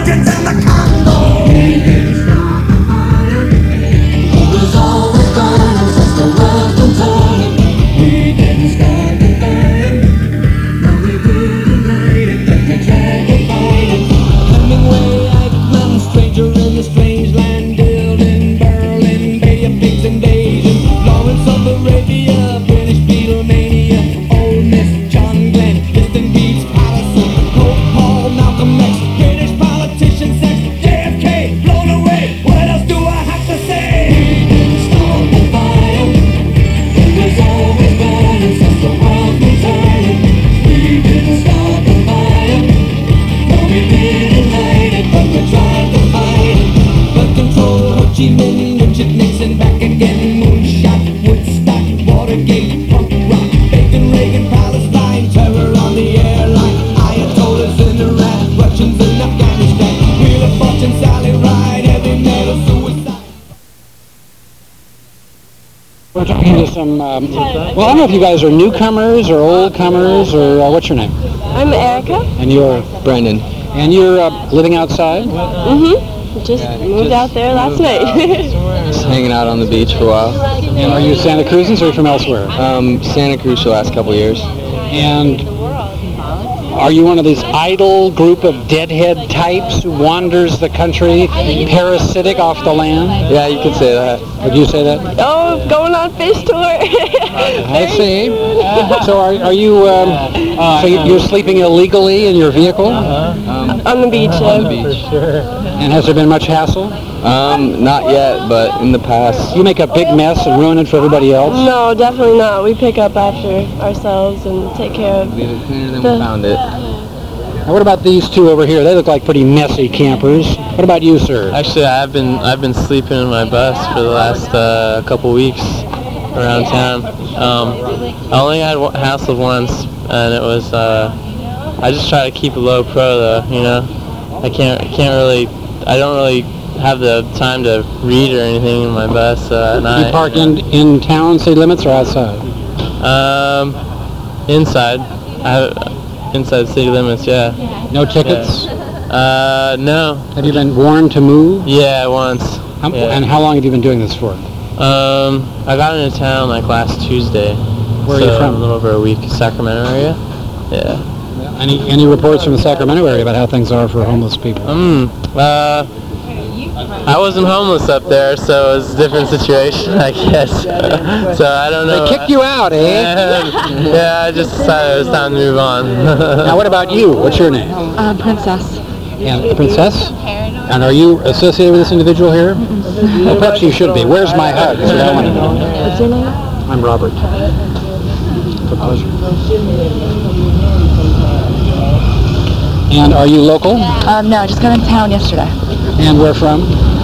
We're talking to some, well, I don't know if you guys are newcomers or old comers or what's your name? I'm Erica. And you're? Brandon. And you're living outside? Mm-hmm. Just moved out there last night. Just hanging out on the beach for a while. And are you Santa Cruzans or are you from elsewhere? Santa Cruz for the last couple of years. And are you one of these idle group of deadhead types who wanders the country, parasitic off the land? Yeah, you could say that. Would you say that? Oh, going on fish tour. I see. So are you, so you're sleeping illegally in your vehicle? On the beach. On the beach. And has there been much hassle? Not yet, but in the past. You make a big mess and ruin it for everybody else? No, definitely not. We pick up after ourselves and take care of Leave it cleaner than we found it. Now, what about these two over here? They look like pretty messy campers. What about you, sir? Actually, I've been sleeping in my bus for the last couple weeks around town. I only had hassle once, and it was I just try to keep a low pro though. You know, I don't really have the time to read or anything in my bus at night. You park in town, city limits, or outside? Inside. Inside city limits, yeah. No tickets? Yeah. No. Have you been warned to move? Yeah, once. And how long have you been doing this for? I got into town like last Tuesday. Where are you from? A little over a week. Sacramento area. Yeah. Any reports from the Sacramento area about how things are for homeless people? I wasn't homeless up there, so it was a different situation, I guess. So I don't know. They kicked you out, eh? Yeah, I just decided it was time to move on. Now, what about you? What's your name? Princess. And Princess? And are you associated with this individual here? Well, perhaps you should be. Where's my hug? That's what I want to know. What's your name? I'm Robert. It's a pleasure. And are you local? No, I just got in town yesterday. And where from?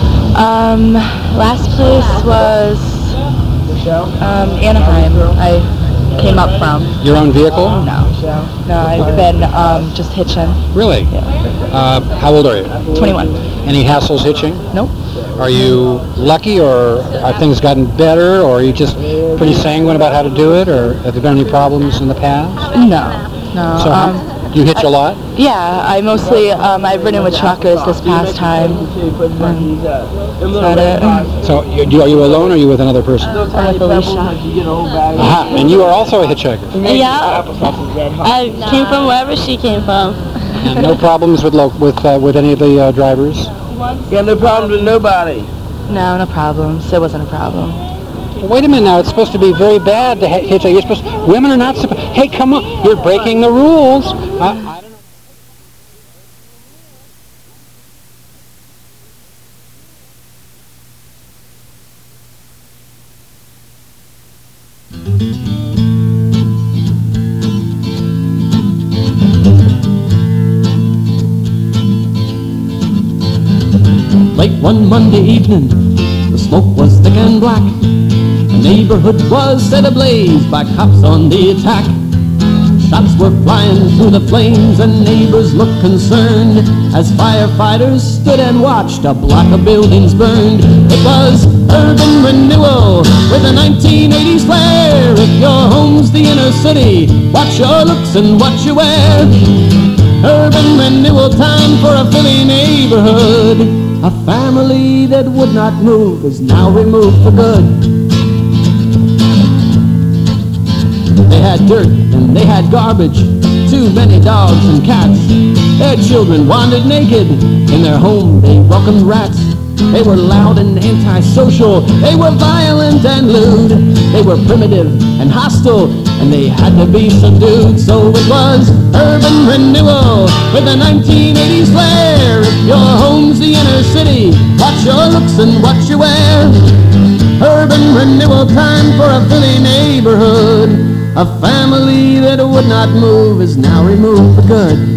Last place was Anaheim. I came up from. Your own vehicle? No, I've been just hitching. Really? Yeah. How old are you? 21. Any hassles hitching? Nope. Are you lucky, or have things gotten better, or are you just pretty sanguine about how to do it, or have there been any problems in the past? No. So you hitch a lot? Yeah, I mostly, I've ridden with truckers this past time. Is that it? So are you alone, or are you with another person? I'm with Alicia. Aha, and you are also a hitchhiker? Yeah. I came from wherever she came from. And no problems with any of the drivers? You got no problems with nobody? No problems. It wasn't a problem. Well, wait a minute now. It's supposed to be very bad to hitchhike. You're supposed. Women are not supposed. Hey, come on! You're breaking the rules. I don't know. Late one Monday evening, the smoke was thick and black. The neighborhood was set ablaze by cops on the attack. Shots were flying through the flames and neighbors looked concerned as firefighters stood and watched a block of buildings burned. It was urban renewal with a 1980s flair. If your home's the inner city, watch your looks and what you wear. Urban renewal renewal, time for a Philly neighborhood. A family that would not move is now removed for good. They had dirt and they had garbage, too many dogs and cats. Their children wandered naked, in their home they welcomed rats. They were loud and antisocial, they were violent and lewd. They were primitive and hostile, and they had to be subdued. So it was urban renewal with a 1980s flair. If your home's the inner city, watch your looks and what you wear. Urban renewal, time for a Philly neighborhood. A family that would not move is now removed for good.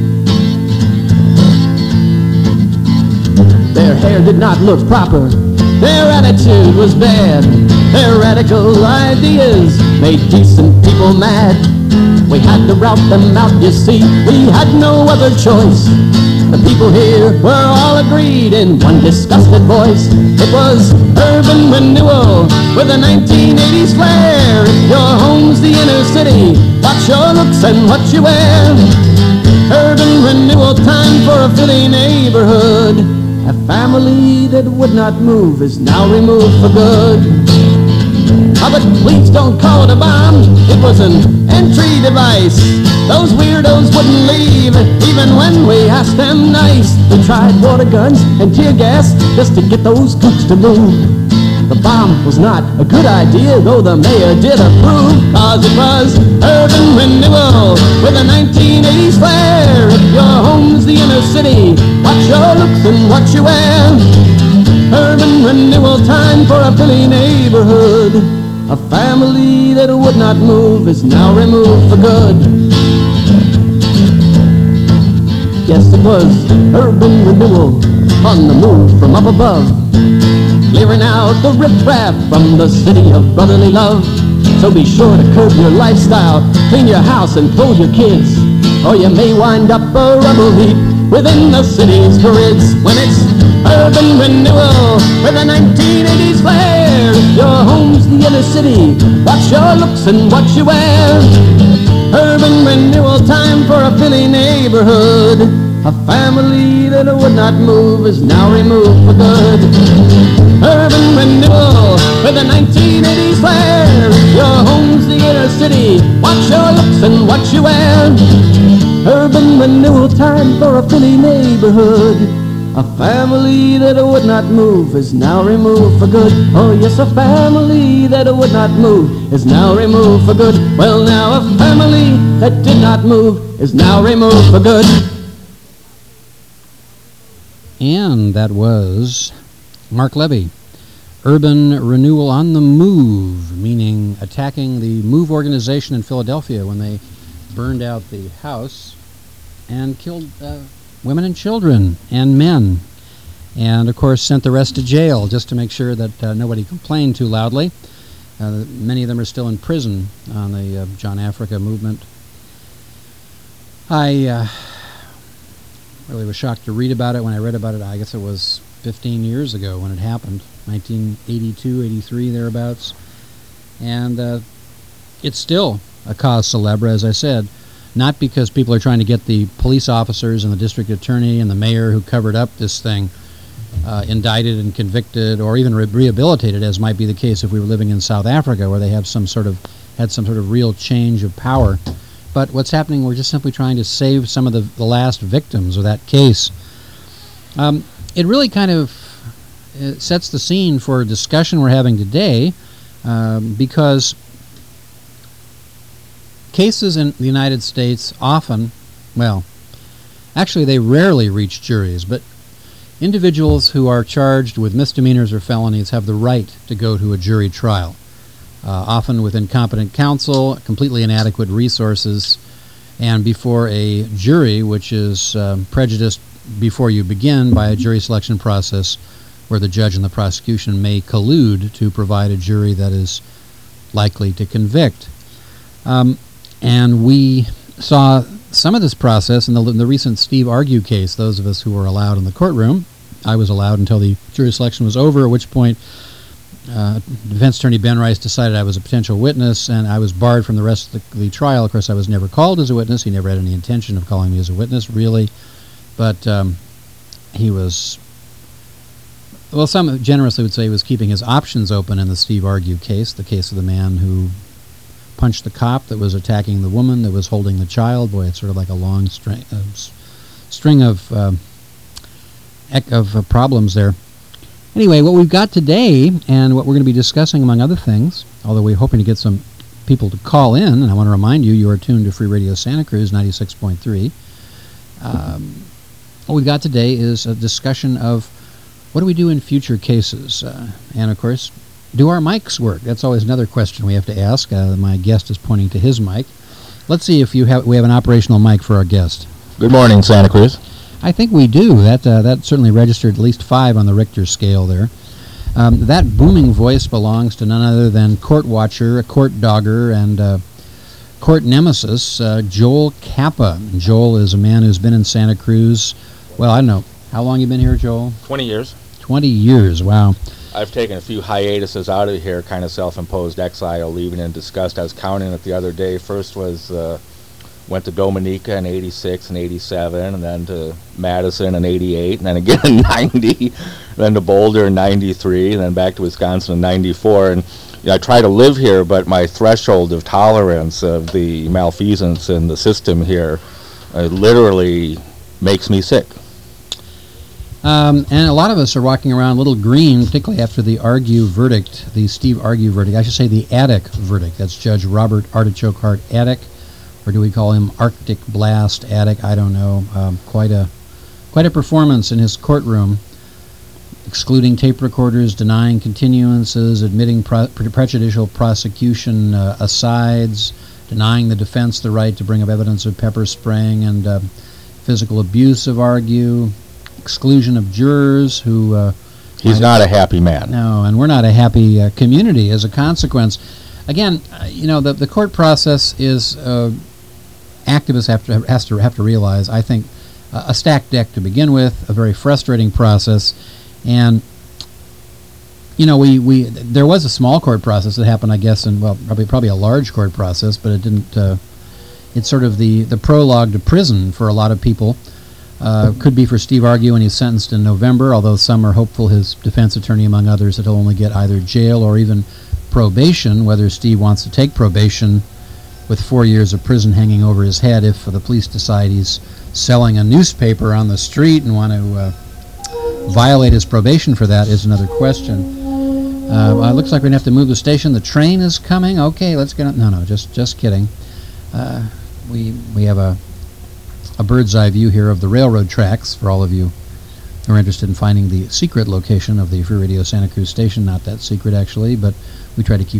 Their hair did not look proper, their attitude was bad. Their radical ideas made decent people mad. We had to rout them out, you see, we had no other choice. The people here were all agreed in one disgusted voice. It was urban renewal with a 1980s flair. If your home's the inner city, watch your looks and what you wear. Urban renewal, time for a Philly neighborhood. A family that would not move is now removed for good. Oh, but please don't call it a bomb, it was an entry device. Those weirdos wouldn't leave, even when we asked them nice. We tried water guns and tear gas just to get those kooks to move. The bomb was not a good idea, though the mayor did approve, cause it was urban renewal with a 1980s flair. If your home's the inner city, watch your looks and what you wear. Urban renewal, time for a Philly neighborhood. A family that would not move is now removed for good. Yes, it was urban renewal on the move from up above, clearing out the riffraff from the city of brotherly love. So be sure to curb your lifestyle, clean your house and clothe your kids, or you may wind up a rubble heap within the city's grids. When it's urban renewal with a 1980s flair. If your home's the inner city, watch your looks and what you wear. Urban renewal, time for a Philly neighborhood. A family that would not move is now removed for good. Urban renewal with a 1980s flair. If your home's the inner city, watch your looks and what you wear. Urban renewal, time for a Philly neighborhood. A family that would not move is now removed for good. Oh yes, a family that would not move is now removed for good. Well now, a family that did not move is now removed for good. And that was Mark Levy. Urban renewal on the move, meaning attacking the MOVE organization in Philadelphia when they burned out the house and killed women and children and men, and of course sent the rest to jail just to make sure that nobody complained too loudly. Many of them are still in prison on the John Africa movement. I really was shocked to read about it. When I read about it, I guess it was 15 years ago when it happened, 1982, 83, thereabouts. And it's still a cause célèbre, as I said, not because people are trying to get the police officers and the district attorney and the mayor who covered up this thing indicted and convicted, or even rehabilitated, as might be the case if we were living in South Africa, where they have some sort of real change of power. But what's happening, we're just simply trying to save some of the last victims of that case. It really kind of sets the scene for a discussion we're having today, because cases in the United States often, well, actually they rarely reach juries, but individuals who are charged with misdemeanors or felonies have the right to go to a jury trial, often with incompetent counsel, completely inadequate resources, and before a jury which is prejudiced before you begin by a jury selection process where the judge and the prosecution may collude to provide a jury that is likely to convict. And we saw some of this process in the recent Steve Argue case. Those of us who were allowed in the courtroom, I was allowed until the jury selection was over, at which point defense attorney Ben Rice decided I was a potential witness, and I was barred from the rest of the trial. Of course, I was never called as a witness. He never had any intention of calling me as a witness, really. but he was, well, some generously would say he was keeping his options open in the Steve Argue case, the case of the man who punched the cop that was attacking the woman that was holding the child. Boy, it's sort of like a long string of problems there. Anyway, what we've got today and what we're going to be discussing, among other things, although we're hoping to get some people to call in, and I want to remind you, you are tuned to Free Radio Santa Cruz 96.3. What we've got today is a discussion of what do we do in future cases, and of course, do our mics work? That's always another question we have to ask. My guest is pointing to his mic. Let's see if we have an operational mic for our guest. Good morning, Santa Cruz. I think we do. That certainly registered at least 5 on the Richter scale there. That booming voice belongs to none other than court watcher, a court dogger, and court nemesis, Joel Kappa. Joel is a man who's been in Santa Cruz, well, I don't know. How long you been here, Joel? 20 years. 20 years, wow. I've taken a few hiatuses out of here, kind of self-imposed exile, leaving in disgust. I was counting it the other day. First was, went to Dominica in 86 and 87, and then to Madison in 88, and then again in 90, then to Boulder in 93, and then back to Wisconsin in 94. And I try to live here, but my threshold of tolerance of the malfeasance in the system here literally makes me sick. And a lot of us are walking around a little green, particularly after the Argue verdict, the Steve Argue verdict. I should say the Attic verdict. That's Judge Robert Artichoke Hart Attic, or do we call him Arctic Blast Attic? I don't know. Quite a performance in his courtroom, excluding tape recorders, denying continuances, admitting prejudicial prosecution asides, denying the defense the right to bring up evidence of pepper spraying and physical abuse of Argue, exclusion of jurors who... He's not a happy man. No, and we're not a happy community as a consequence. Again, the court process is... activists have to realize, I think, a stacked deck to begin with, a very frustrating process, and there was a small court process that happened, I guess, and probably a large court process, but it didn't. It's sort of the prologue to prison for a lot of people. Could be for Steve Argue when he's sentenced in November, although some are hopeful, his defense attorney among others, that he'll only get either jail or even probation, whether Steve wants to take probation with 4 years of prison hanging over his head if the police decide he's selling a newspaper on the street and want to violate his probation for that is another question. It looks like we're going to have to move the station. The train is coming. Okay, let's get on. No, just kidding. We have a bird's eye view here of the railroad tracks for all of you who are interested in finding the secret location of the Free Radio Santa Cruz station. Not that secret, actually, but we try to keep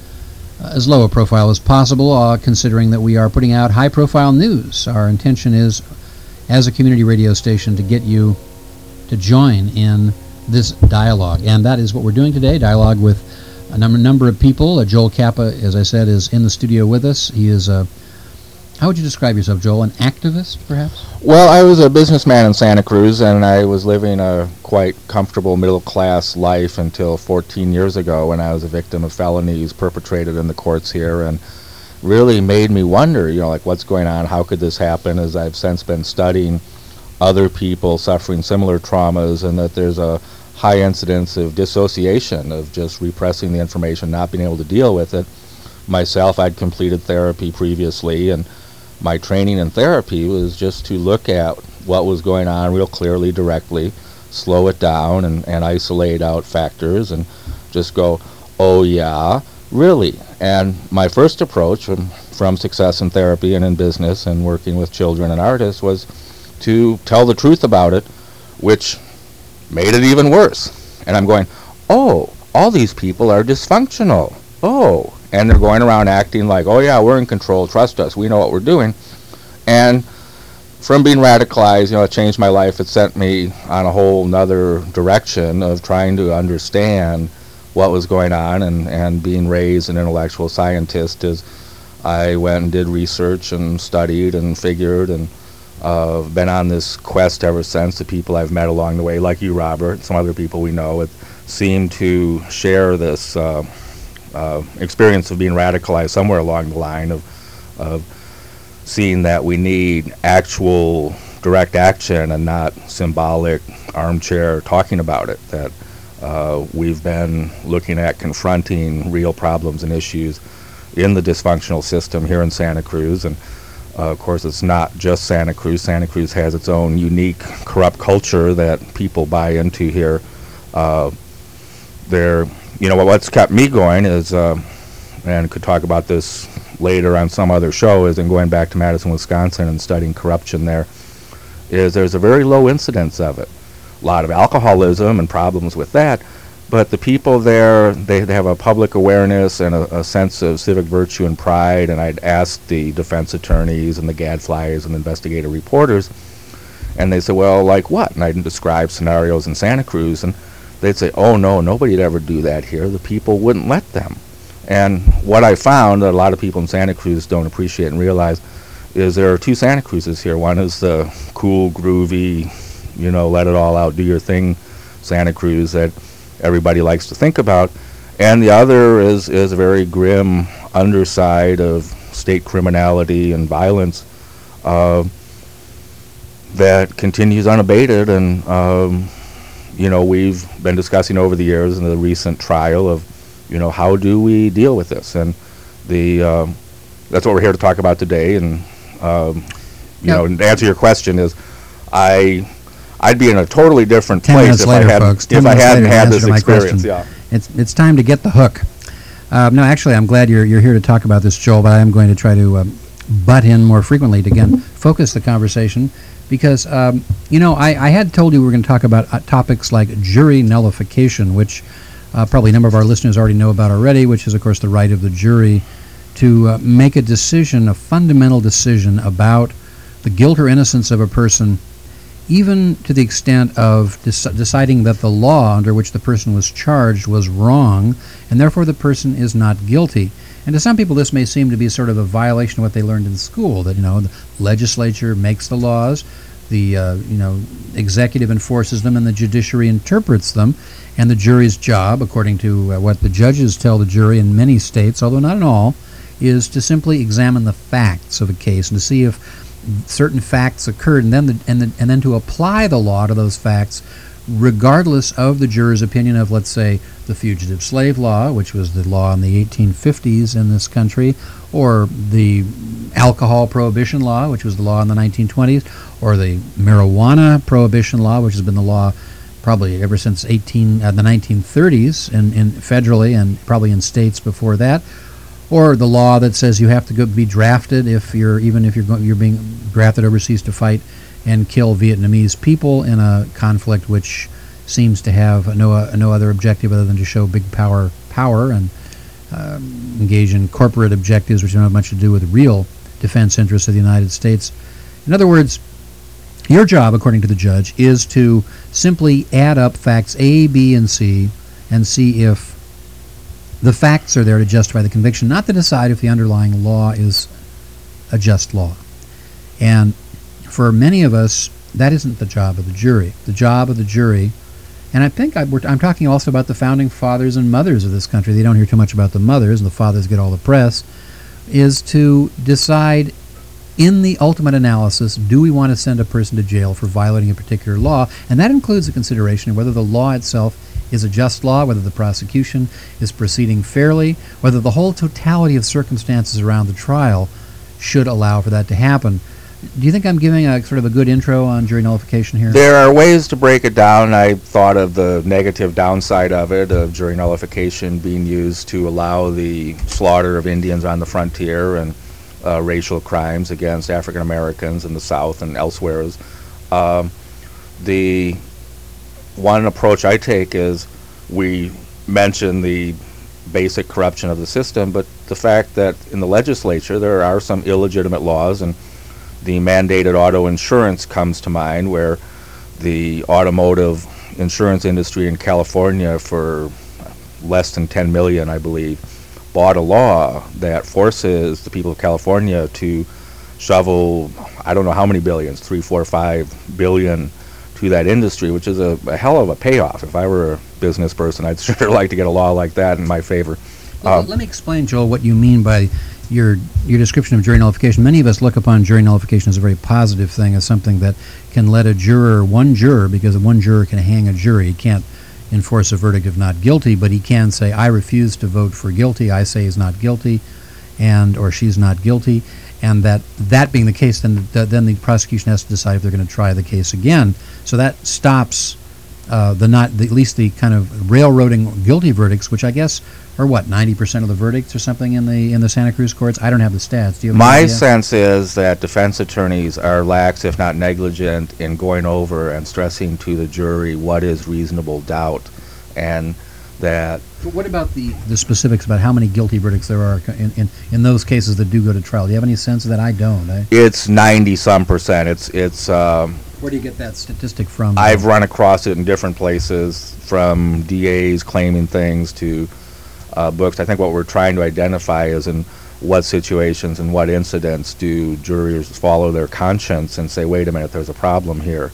as low a profile as possible, considering that we are putting out high-profile news. Our intention is, as a community radio station, to get you to join in this dialogue, and that is what we're doing today, dialogue with a number of people. Joel Kappa, as I said, is in the studio with us. He is how would you describe yourself, Joel? An activist, perhaps? Well, I was a businessman in Santa Cruz, and I was living a quite comfortable middle-class life until 14 years ago when I was a victim of felonies perpetrated in the courts here, and really made me wonder, what's going on, how could this happen, as I've since been studying other people suffering similar traumas, and that there's a high incidence of dissociation, of just repressing the information, not being able to deal with it. Myself, I'd completed therapy previously, and my training in therapy was just to look at what was going on real clearly, directly, slow it down and isolate out factors and just go, oh yeah, really? And my first approach from success in therapy and in business and working with children and artists was to tell the truth about it, which made it even worse. And I'm going, oh, all these people are dysfunctional. Oh, and they're going around acting like, oh yeah, we're in control, trust us, we know what we're doing. And from being radicalized, it changed my life. It sent me on a whole nother direction of trying to understand what was going on, and being raised an intellectual scientist, as I went and did research and studied and figured, and been on this quest ever since. The people I've met along the way, like you, Robert, some other people we know, seem to share this experience of being radicalized somewhere along the line of seeing that we need actual direct action and not symbolic armchair talking about it, that we've been looking at confronting real problems and issues in the dysfunctional system here in Santa Cruz. And of course, it's not just Santa Cruz. Santa Cruz has its own unique corrupt culture that people buy into here. What's kept me going is, and could talk about this later on some other show, is in going back to Madison, Wisconsin and studying corruption there, is there's a very low incidence of it. A lot of alcoholism and problems with that, but the people there, they have a public awareness and a sense of civic virtue and pride. And I'd ask the defense attorneys and the gadflies and the investigative reporters, and they say, well, like what? And I'd describe scenarios in Santa Cruz, and they'd say, oh no, nobody'd ever do that here. The people wouldn't let them. And what I found that a lot of people in Santa Cruz don't appreciate and realize is there are two Santa Cruzes here. One is the cool, groovy, let it all out, do your thing Santa Cruz that everybody likes to think about. And the other is a very grim underside of state criminality and violence that continues unabated. And, we've been discussing over the years in the recent trial of, how do we deal with this? And that's what we're here to talk about today. And, to answer your question is, I'd be in a totally different place if I hadn't had this experience. Yeah. It's time to get the hook. No, actually, I'm glad you're here to talk about this, Joel, but I am going to try to butt in more frequently to, again, focus the conversation because, I had told you we were going to talk about topics like jury nullification, which probably a number of our listeners already know about already, which is, of course, the right of the jury to make a decision, a fundamental decision about the guilt or innocence of a person, even to the extent of deciding that the law under which the person was charged was wrong, and therefore the person is not guilty. And to some people this may seem to be sort of a violation of what they learned in school, that, the legislature makes the laws, the, executive enforces them, and the judiciary interprets them, and the jury's job, according to what the judges tell the jury in many states, although not in all, is to simply examine the facts of a case and to see if certain facts occurred, and then to apply the law to those facts, regardless of the juror's opinion of, let's say, the fugitive slave law, which was the law in the 1850s in this country, or the alcohol prohibition law, which was the law in the 1920s, or the marijuana prohibition law, which has been the law probably ever since the 1930s in federally and probably in states before that. Or the law that says you have to be drafted if you're being drafted overseas to fight and kill Vietnamese people in a conflict which seems to have no other objective other than to show big power and engage in corporate objectives which don't have much to do with real defense interests of the United States. In other words, your job, according to the judge, is to simply add up facts A, B, and C and see if the facts are there to justify the conviction, not to decide if the underlying law is a just law. And for many of us, that isn't the job of the jury. The job of the jury, and I think I'm talking also about the founding fathers and mothers of this country. They don't hear too much about the mothers, and the fathers get all the press, is to decide in the ultimate analysis, do we want to send a person to jail for violating a particular law? And that includes a consideration of whether the law itself is a just law, whether the prosecution is proceeding fairly, whether the whole totality of circumstances around the trial should allow for that to happen. Do you think I'm giving a sort of a good intro on jury nullification here? There are ways to break it down. I thought of the negative downside of it, of jury nullification being used to allow the slaughter of Indians on the frontier and racial crimes against African Americans in the South and elsewhere. The one approach I take is we mention the basic corruption of the system, but the fact that in the legislature there are some illegitimate laws, and the mandated auto insurance comes to mind, where the automotive insurance industry in California, for less than $10 million, I believe, bought a law that forces the people of California to shovel, I don't know how many billions, 3, 4, 5 billion to that industry, which is a hell of a payoff. If I were a business person, I'd sure like to get a law like that in my favor. Let me explain, Joel, what you mean by your description of jury nullification, many of us look upon jury nullification as a very positive thing, as something that can let one juror, because one juror can hang a jury. He can't enforce a verdict of not guilty, but he can say, I refuse to vote for guilty, I say he's not guilty, or she's not guilty, and that being the case, then the prosecution has to decide if they're going to try the case again. So that stops at least the kind of railroading guilty verdicts, which I guess are 90% of the verdicts or something in the Santa Cruz courts. I don't have the stats. Do you have My any idea? sense is that defense attorneys are lax, if not negligent, in going over and stressing to the jury what is reasonable doubt, and that. But what about the specifics about how many guilty verdicts there are in those cases that do go to trial? Do you have any sense of that? I don't. It's 90-some%. It's. Where do you get that statistic from? I've run across it in different places, from DAs claiming things to books. I think what we're trying to identify is in what situations and what incidents do jurors follow their conscience and say, wait a minute, there's a problem here.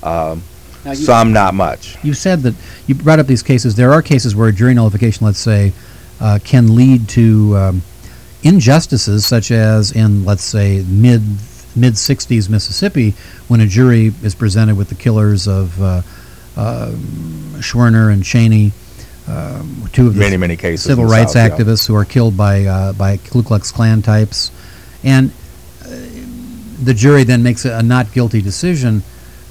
Some, not much. You said that you brought up these cases. There are cases where jury nullification, let's say, can lead to injustices, such as in, let's say, mid-60s Mississippi, when a jury is presented with the killers of Schwerner and Cheney, two of the many cases civil rights activists who are killed by Ku Klux Klan types, and the jury then makes a not guilty decision,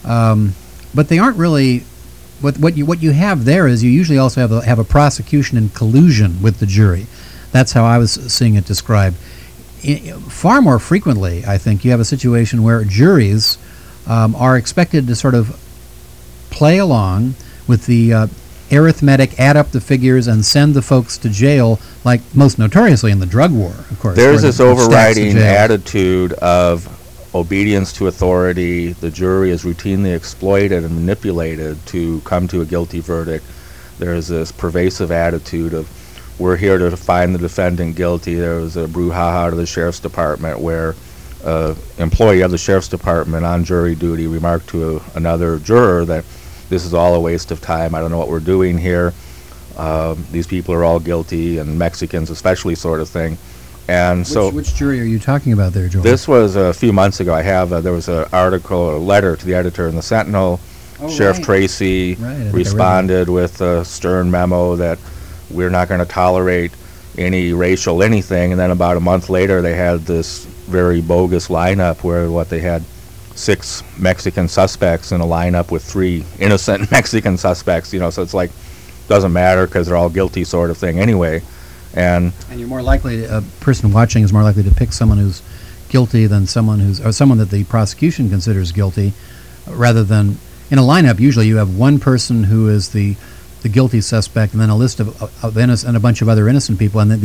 but they aren't really. What you have there is you usually also have a prosecution in collusion with the jury. That's how I was seeing it described. Far more frequently, I think, you have a situation where juries are expected to sort of play along with the arithmetic, add up the figures, and send the folks to jail, like most notoriously in the drug war, of course. There's this overriding attitude of obedience to authority. The jury is routinely exploited and manipulated to come to a guilty verdict. There's this pervasive attitude of, we're here to find the defendant guilty. There was a brouhaha to the sheriff's department where an employee of the sheriff's department on jury duty remarked to another juror that this is all a waste of time. I don't know what we're doing here. These people are all guilty, and Mexicans especially, sort of thing. And which jury are you talking about there, Joel? This was a few months ago. There was an article, a letter to the editor in the Sentinel. Sheriff Tracy responded with a stern memo that we're not going to tolerate any racial anything. And then about a month later, they had this very bogus lineup where they had 6 Mexican suspects in a lineup with 3 innocent Mexican suspects. So it's like, doesn't matter because they're all guilty, sort of thing anyway. And you're more likely, a person watching is more likely to pick someone who's guilty than someone that the prosecution considers guilty, rather than in a lineup. Usually, you have one person who is the guilty suspect, and then a list of innocent and a bunch of other innocent people, and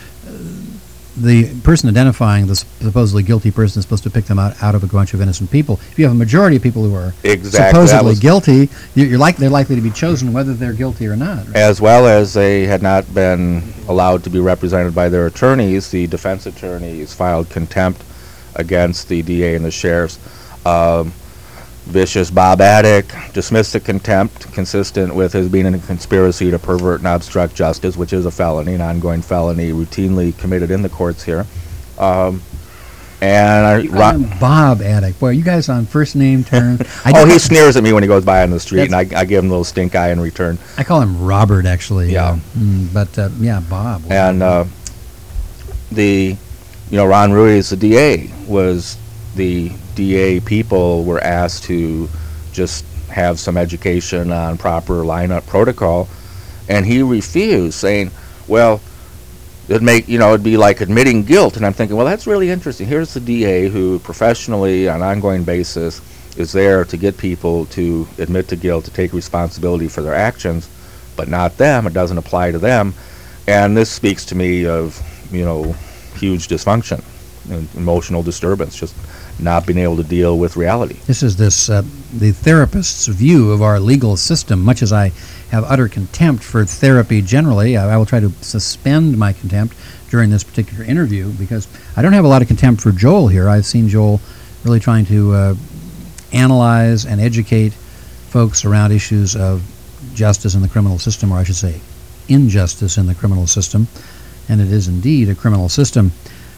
the person identifying the supposedly guilty person is supposed to pick them out of a bunch of innocent people. If you have a majority of people who are supposedly guilty, they're likely to be chosen whether they're guilty or not. Right? As well as they had not been allowed to be represented by their attorneys, the defense attorneys filed contempt against the DA and the sheriffs. Vicious Bob Attic dismissed the contempt consistent with his being in a conspiracy to pervert and obstruct justice, which is a felony, an ongoing felony routinely committed in the courts here. And Bob Attic. Boy, are you guys on first name terms? He sneers at me when he goes by on the street, and I give him a little stink eye in return. I call him Robert, actually. Yeah. Bob. And Ron Ruiz, the DA, the DA people were asked to just have some education on proper lineup protocol, and he refused, saying, well, it'd be like admitting guilt. And I'm thinking, well, that's really interesting. Here's the DA who professionally, on an ongoing basis, is there to get people to admit to guilt, to take responsibility for their actions, but not them. It doesn't apply to them. And this speaks to me of, huge dysfunction and emotional disturbance, just not being able to deal with reality. This is the therapist's view of our legal system. Much as I have utter contempt for therapy generally, I will try to suspend my contempt during this particular interview, because I don't have a lot of contempt for Joel here. I've seen Joel really trying to analyze and educate folks around issues of justice in the criminal system, or I should say injustice in the criminal system, and it is indeed a criminal system.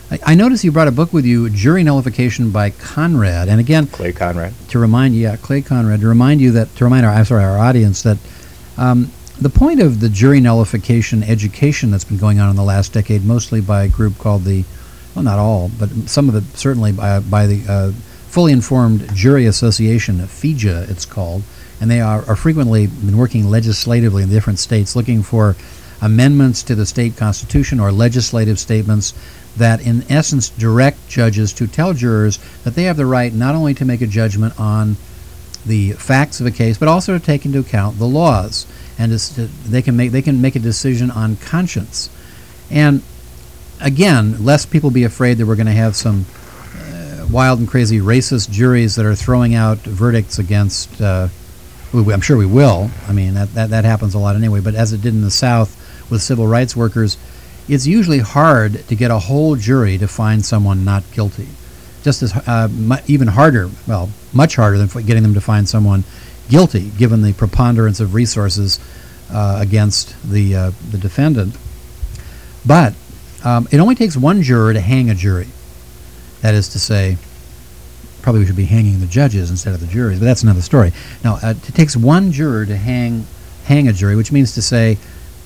I noticed you brought a book with you, Jury Nullification by Conrad, and again, Clay Conrad. to remind you, Clay Conrad, to remind you that, our audience that the point of the jury nullification education that's been going on in the last decade, mostly by a group called not all, but some of it certainly by the Fully Informed Jury Association, FIJA it's called, and they are frequently been working legislatively in different states looking for amendments to the state constitution or legislative statements that in essence direct judges to tell jurors that they have the right not only to make a judgment on the facts of a case, but also to take into account the laws, and they can make a decision on conscience. And again, lest people be afraid that we're going to have some wild and crazy racist juries that are throwing out verdicts against. I'm sure we will. I mean, that happens a lot anyway. But as it did in the South with civil rights workers, it's usually hard to get a whole jury to find someone not guilty. Just as even harder, well, much harder than getting them to find someone guilty, given the preponderance of resources against the defendant. But it only takes one juror to hang a jury. That is to say, probably we should be hanging the judges instead of the juries, but that's another story. Now, it takes one juror to hang a jury, which means to say,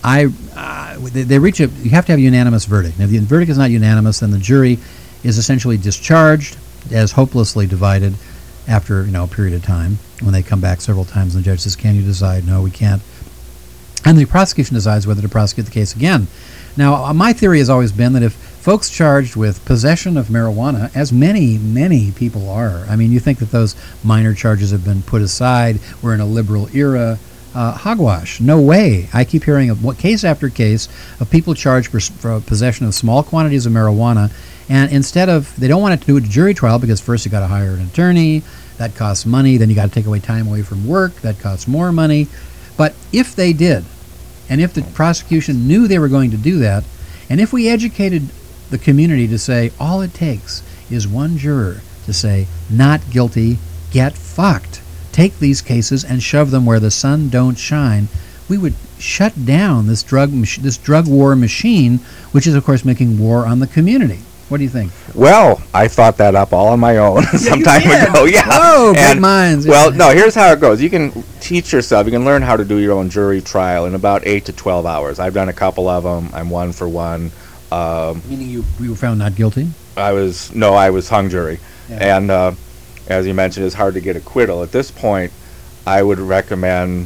they reach you have to have a unanimous verdict. And if the verdict is not unanimous, then the jury is essentially discharged as hopelessly divided after a period of time. When they come back several times, and the judge says, "Can you decide?" "No, we can't." And the prosecution decides whether to prosecute the case again. Now, my theory has always been that if folks charged with possession of marijuana, as many people are, I mean, you think that those minor charges have been put aside, we're in a liberal era, hogwash. No way. I keep hearing of case after case of people charged for possession of small quantities of marijuana, and instead of, they don't want to do a jury trial because first you got to hire an attorney, that costs money, then you got to take away time away from work, that costs more money. But if they did, and if the prosecution knew they were going to do that, and if we educated the community to say all it takes is one juror to say not guilty, get fucked, take these cases and shove them where the sun don't shine, we would shut down this drug war machine, which is of course making war on the community. What do you think? Well, I thought that up all on my own some time ago. Yeah. Oh, great minds. Well, no, here's how it goes. You can teach yourself, you can learn how to do your own jury trial in about 8 to 12 hours. I've done a couple of them. I'm 1 for 1. Meaning you were found not guilty? I was hung jury. Yeah. And as you mentioned, it's hard to get acquittal. At this point, I would recommend,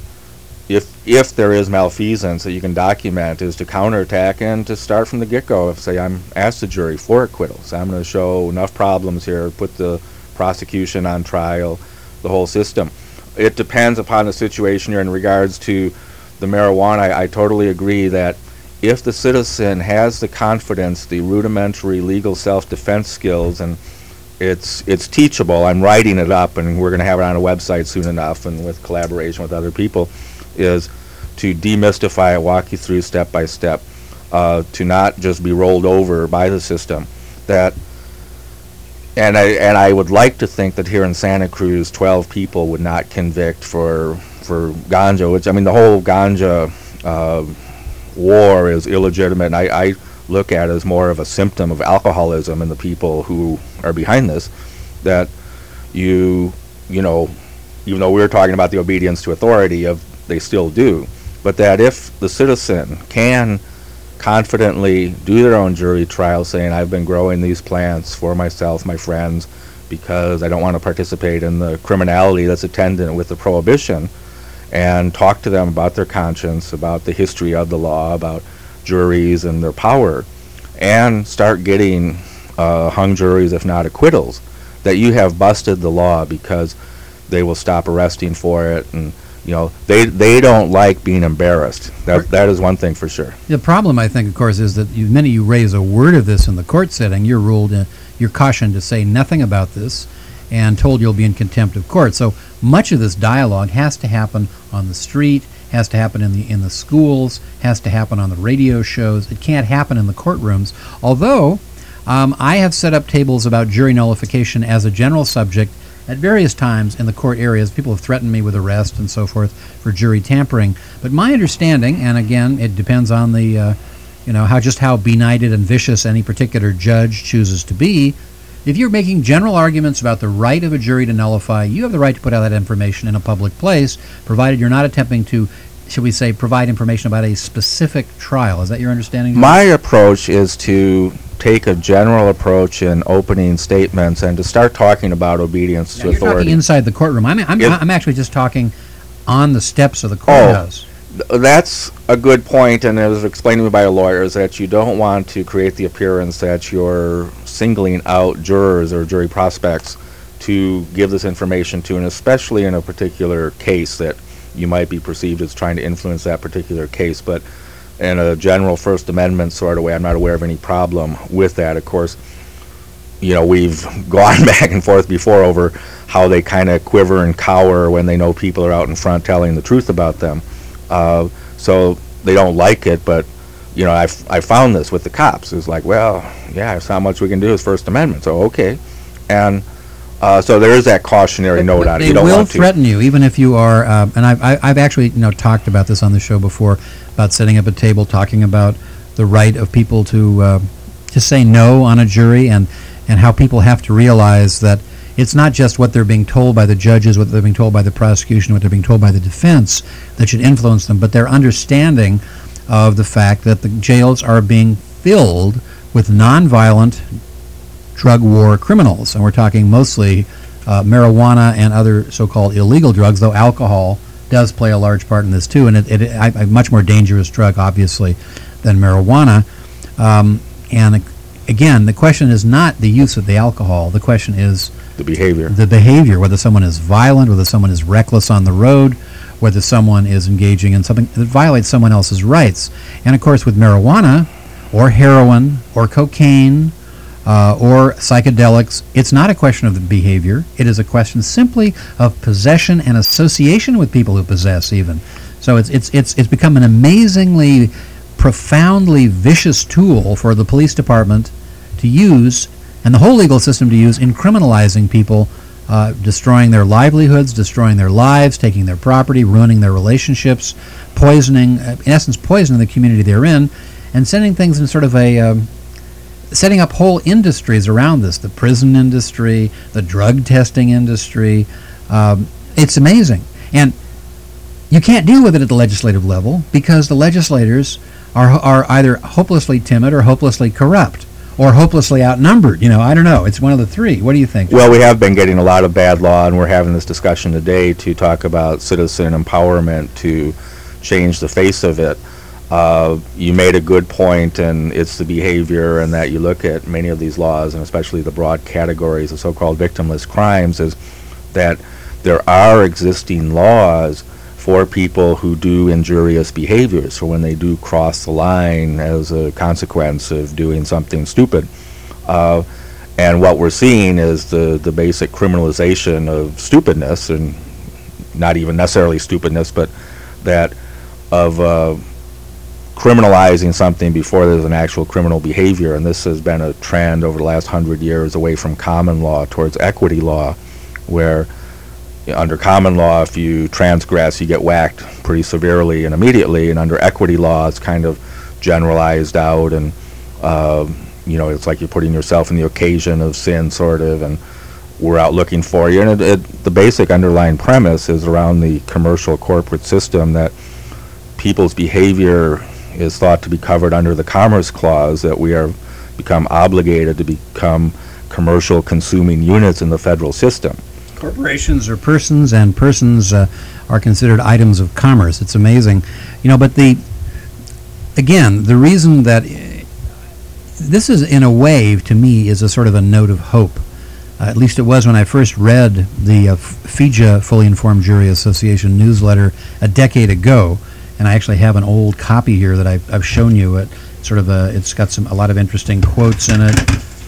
if there is malfeasance that you can document, is to counterattack and to start from the get-go. If, say, I'm asked the jury for acquittals, I'm going to show enough problems here, put the prosecution on trial, the whole system. It depends upon the situation you're in regards to the marijuana. I totally agree that if the citizen has the confidence, the rudimentary legal self-defense skills, and it's teachable. I'm writing it up, and we're going to have it on a website soon enough, and with collaboration with other people, is to demystify it, walk you through step by step, to not just be rolled over by the system. And I would like to think that here in Santa Cruz, 12 people would not convict for ganja, which, I mean, the whole ganja war is illegitimate, and I look at it as more of a symptom of alcoholism in the people who are behind this, that you know, even though we're talking about the obedience to authority, they still do, but that if the citizen can confidently do their own jury trial, saying, I've been growing these plants for myself, my friends, because I don't want to participate in the criminality that's attendant with the prohibition, and talk to them about their conscience, about the history of the law, about juries and their power, and start getting hung juries, if not acquittals, that you have busted the law, because they will stop arresting for it, and they don't like being embarrassed. That is one thing for sure. The problem, I think, of course, is that the minute you raise a word of this in the court setting, you're cautioned to say nothing about this, and told you'll be in contempt of court. So much of this dialogue has to happen on the street, has to happen in the schools, has to happen on the radio shows. It can't happen in the courtrooms. Although I have set up tables about jury nullification as a general subject at various times in the court areas. People have threatened me with arrest and so forth for jury tampering. But my understanding, and again, it depends on the how benighted and vicious any particular judge chooses to be. If you're making general arguments about the right of a jury to nullify, you have the right to put out that information in a public place, provided you're not attempting to, should we say, provide information about a specific trial. Is that your understanding? My approach is to take a general approach in opening statements and to start talking about obedience to You're authority. talking inside the courtroom. I'm actually just talking on the steps of the courthouse. That's a good point, and it was explained to me by a lawyer, is that you don't want to create the appearance that you're singling out jurors or jury prospects to give this information to, and especially in a particular case that you might be perceived as trying to influence that particular case. But in a general First Amendment sort of way, I'm not aware of any problem with that. Of course, we've gone back and forth before over how they kind of quiver and cower when they know people are out in front telling the truth about them. So they don't like it, but I found this with the cops. It's like, well, yeah, it's not much we can do as First Amendment, so okay. And so there is that cautionary note on it. They will threaten you, even if you are, and I've actually talked about this on the show before, about setting up a table, talking about the right of people to say no on a jury, and how people have to realize that it's not just what they're being told by the judges, what they're being told by the prosecution, what they're being told by the defense that should influence them, but their understanding of the fact that the jails are being filled with nonviolent drug war criminals. And we're talking mostly marijuana and other so-called illegal drugs, though alcohol does play a large part in this too, and a much more dangerous drug, obviously, than marijuana. And again, the question is not the use of the alcohol. The question is the behavior. The behavior, whether someone is violent, whether someone is reckless on the road, whether someone is engaging in something that violates someone else's rights. And of course, with marijuana or heroin or cocaine or psychedelics, it's not a question of the behavior. It is a question simply of possession and association with people who possess even. So it's become an amazingly, profoundly vicious tool for the police department to use, and the whole legal system to use, in criminalizing people, destroying their livelihoods, destroying their lives, taking their property, ruining their relationships, poisoning, in essence, poisoning the community they're in, and sending things in sort of a, setting up whole industries around this, the prison industry, the drug testing industry. It's amazing. And you can't deal with it at the legislative level because the legislators are either hopelessly timid or hopelessly corrupt, or hopelessly outnumbered. I don't know. It's one of the three. What do you think? Well, we have been getting a lot of bad law, and we're having this discussion today to talk about citizen empowerment to change the face of it. You made a good point, and it's the behavior, and that you look at many of these laws, and especially the broad categories of so-called victimless crimes, is that there are existing laws for people who do injurious behaviors, so when they do cross the line as a consequence of doing something stupid. And what we're seeing is the basic criminalization of stupidness, and not even necessarily stupidness, but that of criminalizing something before there's an actual criminal behavior. And this has been a trend over the last 100 years away from common law towards equity law, where under common law, if you transgress, you get whacked pretty severely and immediately, and under equity law, it's kind of generalized out, and it's like you're putting yourself in the occasion of sin, sort of, and we're out looking for you. And the basic underlying premise is around the commercial corporate system, that people's behavior is thought to be covered under the Commerce Clause, that we are become obligated to become commercial consuming units in the federal system. Corporations are persons, and persons are considered items of commerce. It's amazing. But the reason that this is, in a way, to me, is a sort of a note of hope. At least it was when I first read the FIJA, Fully Informed Jury Association newsletter a decade ago, and I actually have an old copy here that I've shown you. It's got a lot of interesting quotes in it.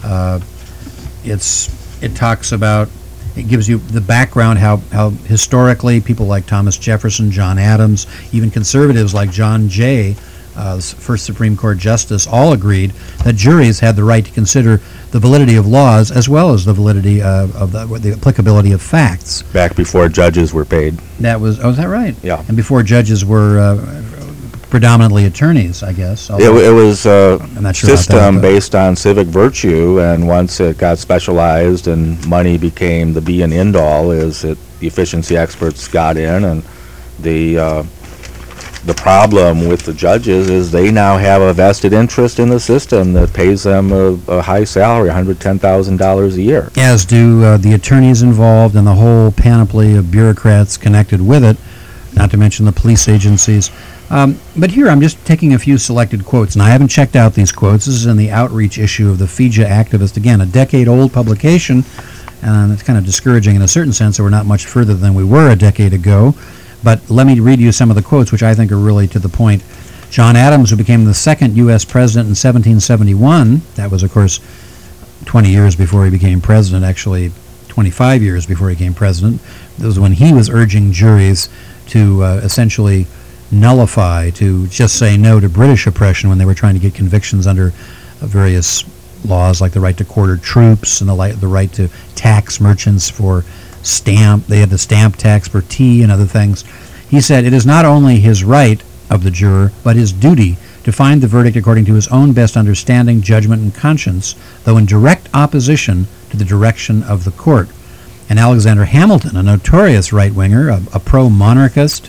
It talks about, it gives you the background, how historically people like Thomas Jefferson, John Adams, even conservatives like John Jay, first Supreme Court Justice, all agreed that juries had the right to consider the validity of laws as well as the validity of the applicability of facts. Back before judges were paid. Is that right? Yeah. And before judges were predominantly attorneys, I guess. It was a I'm not sure about system that, based on civic virtue, and once it got specialized and money became the be and end all, the efficiency experts got in, and the problem with the judges is they now have a vested interest in the system that pays them a high salary, $110,000 a year. As do the attorneys involved and the whole panoply of bureaucrats connected with it, not to mention the police agencies. But here I'm just taking a few selected quotes, and I haven't checked out these quotes. This is in the Outreach issue of the FIJA Activist, again, a decade-old publication, and it's kind of discouraging in a certain sense that we're not much further than we were a decade ago. But let me read you some of the quotes, which I think are really to the point. John Adams, who became the second U.S. president in 1771, that was, of course, 20 years before he became president, actually 25 years before he became president. That was when he was urging juries to essentially nullify, to just say no to British oppression when they were trying to get convictions under various laws like the right to quarter troops and the right to tax merchants for stamp. They had the stamp tax for tea and other things. He said, "It is not only his right of the juror, but his duty to find the verdict according to his own best understanding, judgment, and conscience, though in direct opposition to the direction of the court." And Alexander Hamilton, a notorious right-winger, a pro-monarchist,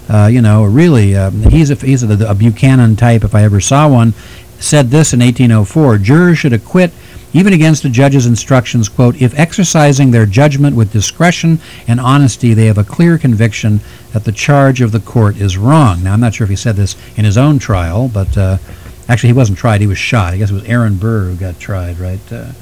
really, he's a Buchanan type if I ever saw one, said this in 1804, "Jurors should acquit even against a judge's instructions, quote, if exercising their judgment with discretion and honesty, they have a clear conviction that the charge of the court is wrong." Now, I'm not sure if he said this in his own trial, but actually he wasn't tried, he was shot. I guess it was Aaron Burr who got tried, right,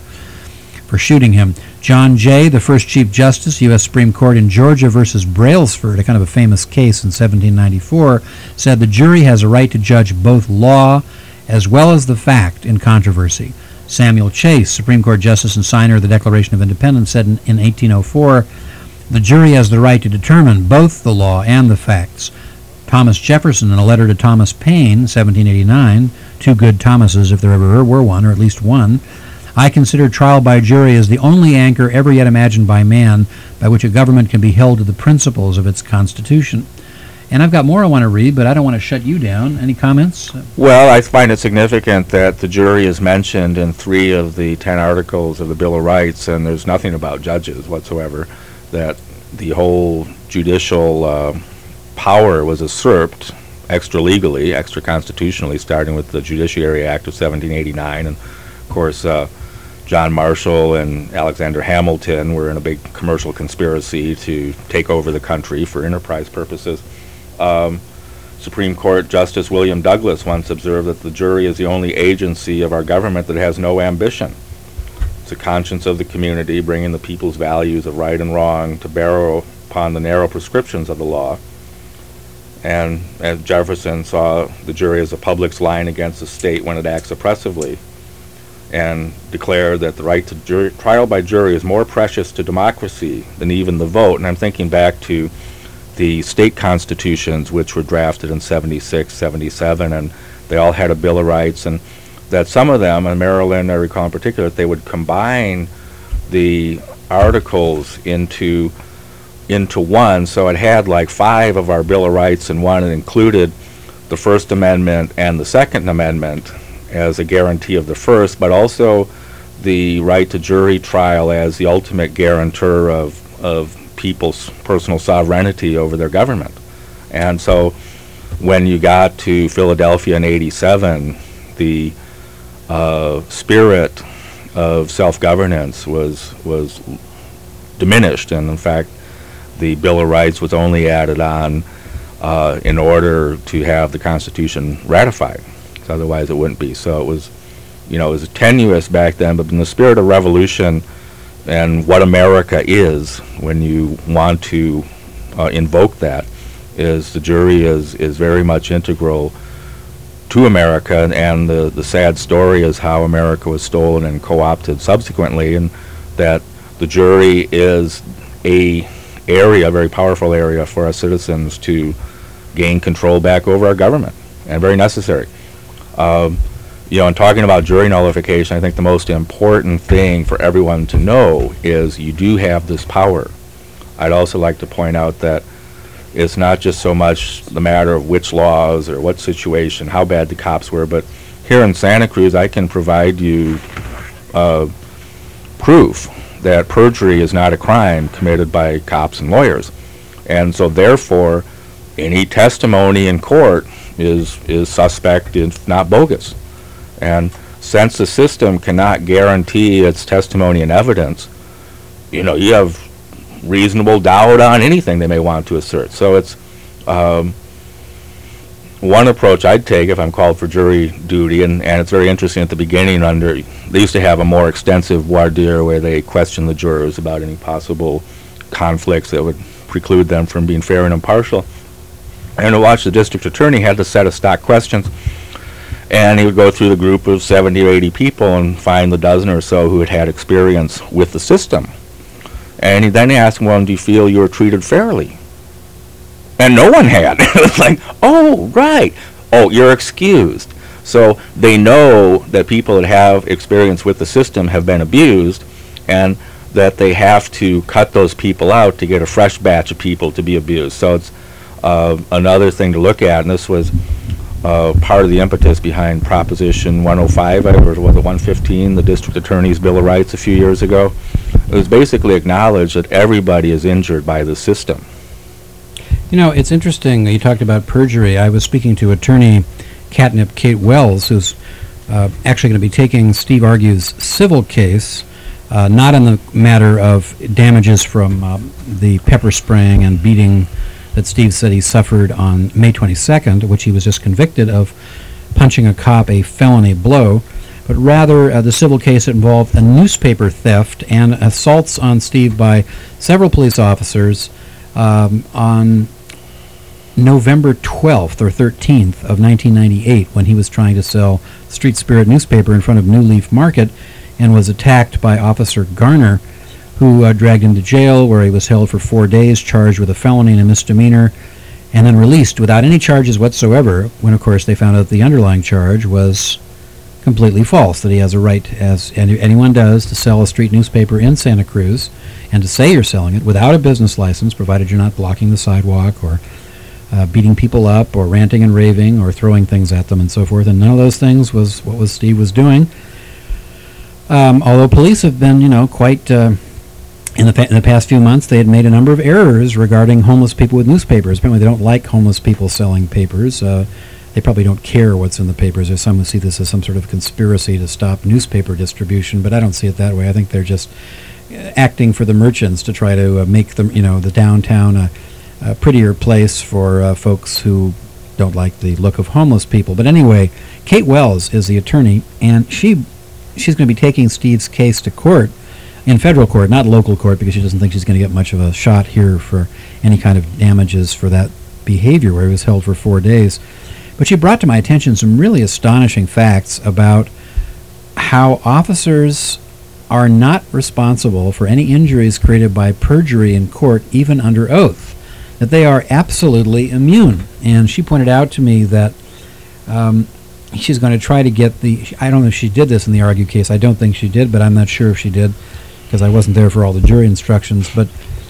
for shooting him. John Jay, the first Chief Justice, U.S. Supreme Court in Georgia versus Brailsford, a kind of a famous case in 1794, said the jury has a right to judge both law as well as the fact in controversy. Samuel Chase, Supreme Court Justice and signer of the Declaration of Independence, said in 1804, the jury has the right to determine both the law and the facts. Thomas Jefferson, in a letter to Thomas Paine, 1789, two good Thomases if there ever were one, or at least one, "I consider trial by jury as the only anchor ever yet imagined by man by which a government can be held to the principles of its Constitution." And I've got more I want to read, but I don't want to shut you down. Any comments? Well, I find it significant that the jury is mentioned in 3 of the 10 articles of the Bill of Rights, and there's nothing about judges whatsoever, that the whole judicial power was usurped extra-legally, extra-constitutionally, starting with the Judiciary Act of 1789. And, of course, John Marshall and Alexander Hamilton were in a big commercial conspiracy to take over the country for enterprise purposes. Supreme Court Justice William Douglas once observed that the jury is the only agency of our government that has no ambition. It's a conscience of the community, bringing the people's values of right and wrong to bear upon the narrow prescriptions of the law. And as Jefferson saw the jury as the public's line against the state when it acts oppressively, and declared that the right to trial by jury is more precious to democracy than even the vote. And I'm thinking back to the state constitutions, which were drafted in 76, 77, and they all had a Bill of Rights, and that some of them, in Maryland I recall in particular, they would combine the articles into one, so it had like 5 of our Bill of Rights in one. It included the First Amendment and the Second Amendment as a guarantee of the first, but also the right to jury trial as the ultimate guarantor of people's personal sovereignty over their government. And so when you got to Philadelphia in 87, the spirit of self-governance was diminished, and in fact the Bill of Rights was only added on in order to have the Constitution ratified. So otherwise it wouldn't be. So it was tenuous back then, but in the spirit of revolution and what America is, when you want to invoke that, is the jury is very much integral to America, and the sad story is how America was stolen and co-opted subsequently, and that the jury is a very powerful area for our citizens to gain control back over our government, and very necessary. In talking about jury nullification, I think the most important thing for everyone to know is you do have this power. I'd also like to point out that it's not just so much the matter of which laws or what situation, how bad the cops were, but here in Santa Cruz, I can provide you proof that perjury is not a crime committed by cops and lawyers. And so therefore, any testimony in court is suspect, if not bogus. And since the system cannot guarantee its testimony and evidence, you have reasonable doubt on anything they may want to assert. So it's one approach I'd take if I'm called for jury duty, and it's very interesting at the beginning they used to have a more extensive voir dire where they questioned the jurors about any possible conflicts that would preclude them from being fair and impartial. And to watch the district attorney had to set of stock questions, and he would go through the group of 70 or 80 people and find the dozen or so who had had experience with the system. And he then asked them, well, do you feel you were treated fairly? And no one had. It was like, oh, right. Oh, you're excused. So they know that people that have experience with the system have been abused, and that they have to cut those people out to get a fresh batch of people to be abused. So it's another thing to look at, and this was part of the impetus behind Proposition 105, or was it 115, the District Attorney's Bill of Rights a few years ago. It was basically acknowledged that everybody is injured by the system. It's interesting, you talked about perjury. I was speaking to attorney Catnip Kate Wells, who's actually going to be taking Steve Argue's civil case, not in the matter of damages from the pepper spraying and beating that Steve said he suffered on May 22nd, which he was just convicted of punching a cop a felony blow, but rather the civil case involved a newspaper theft and assaults on Steve by several police officers on November 12th or 13th of 1998, when he was trying to sell Street Spirit newspaper in front of New Leaf Market and was attacked by Officer Garner, who dragged him to jail, where he was held for 4 days, charged with a felony and a misdemeanor, and then released without any charges whatsoever, when, of course, they found out the underlying charge was completely false, that he has a right, as anyone does, to sell a street newspaper in Santa Cruz, and to say you're selling it without a business license, provided you're not blocking the sidewalk or beating people up or ranting and raving or throwing things at them and so forth. And none of those things was what Steve was doing. Although police have been, quite... In the past few months, they had made a number of errors regarding homeless people with newspapers. Apparently, they don't like homeless people selling papers. They probably don't care what's in the papers. There's some who see this as some sort of conspiracy to stop newspaper distribution, but I don't see it that way. I think they're just acting for the merchants to try to make them, the downtown a prettier place for folks who don't like the look of homeless people. But anyway, Kate Wells is the attorney, and she's going to be taking Steve's case to court. In federal court, not local court, because she doesn't think she's going to get much of a shot here for any kind of damages for that behavior, where he was held for 4 days. But she brought to my attention some really astonishing facts about how officers are not responsible for any injuries created by perjury in court, even under oath, that they are absolutely immune. And she pointed out to me that she's going to try to get I don't know if she did this in the Argue case. I don't think she did, but I'm not sure if she did, because I wasn't there for all the jury instructions, but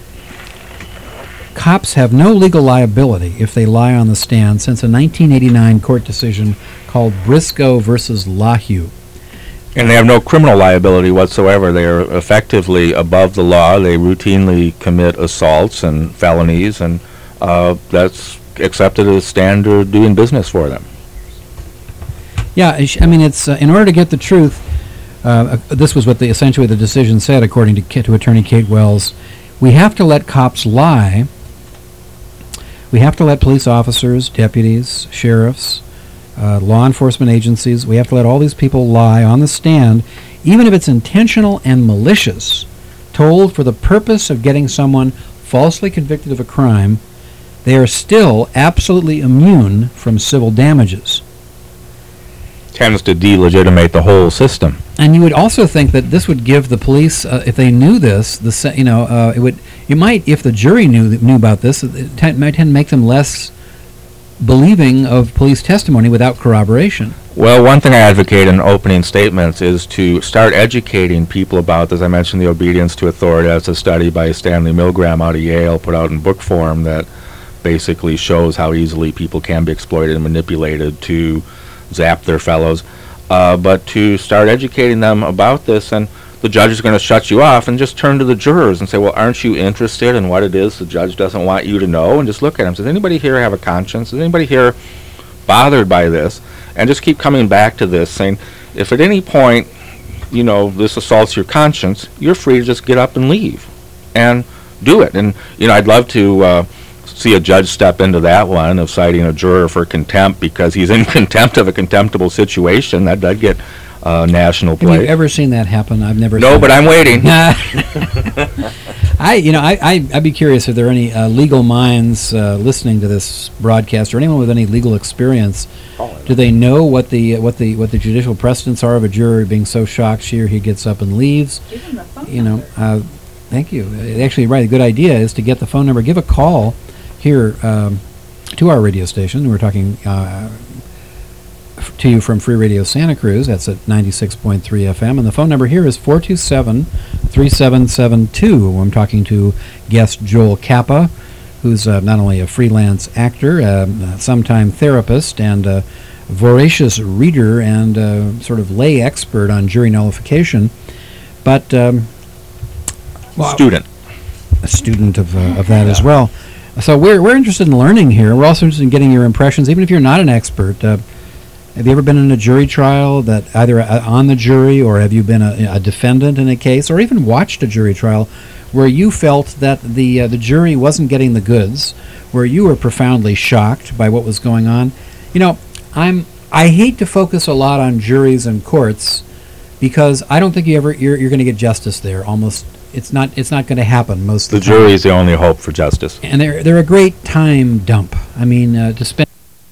cops have no legal liability if they lie on the stand since a 1989 court decision called Briscoe versus Lahue. And they have no criminal liability whatsoever. They are effectively above the law. They routinely commit assaults and felonies, and that's accepted as standard doing business for them. Yeah, it's in order to get the truth. This was what essentially the decision said, according to Attorney Kate Wells. We have to let cops lie. We have to let police officers, deputies, sheriffs, law enforcement agencies, we have to let all these people lie on the stand, even if it's intentional and malicious, told for the purpose of getting someone falsely convicted of a crime. They are still absolutely immune from civil damages. Tends to delegitimate the whole system. And you would also think that this would give the police, if they knew this, it might, if the jury knew about this, it might tend to make them less believing of police testimony without corroboration. Well, one thing I advocate in opening statements is to start educating people about, as I mentioned, the obedience to authority. That's a study by Stanley Milgram out of Yale, put out in book form, that basically shows how easily people can be exploited and manipulated to zap their fellows, but to start educating them about this. And the judge is going to shut you off and just turn to the jurors and say, well, aren't you interested in what it is the judge doesn't want you to know? And just look at them. Does anybody here have a conscience? Is anybody here bothered by this? And just keep coming back to this, saying, if at any point, you know, this assaults your conscience, you're free to just get up and leave and do it. And, you know, I'd love to see a judge step into that one of citing a juror for contempt because he's in contempt of a contemptible situation. That'd get national play. Have you ever seen that happen? I've never. No, but I'm waiting. I'd be curious if there are any legal minds listening to this broadcast, or anyone with any legal experience. Do they know what the judicial precedents are of a juror being so shocked she or he gets up and leaves? You know, thank you. Actually, right. A good idea is to get the phone number. Give a call here to our radio station. We're talking to you from Free Radio Santa Cruz. That's at 96.3 FM. And the phone number here is 427-3772. I'm talking to guest Joel Kappa, who's not only a freelance actor, sometime therapist, and a voracious reader and sort of lay expert on jury nullification, but student. A student of that as well. So we're interested in learning here. We're also interested in getting your impressions, even if you're not an expert. Have you ever been in a jury trial, that either on the jury, or have you been a defendant in a case, or even watched a jury trial where you felt that the jury wasn't getting the goods, where you were profoundly shocked by what was going on? You know, I hate to focus a lot on juries and courts because I don't think you're going to get justice there. Almost, it's not going to happen most of the time. The jury is the only hope for justice, and they're a great time dump. I mean, to spend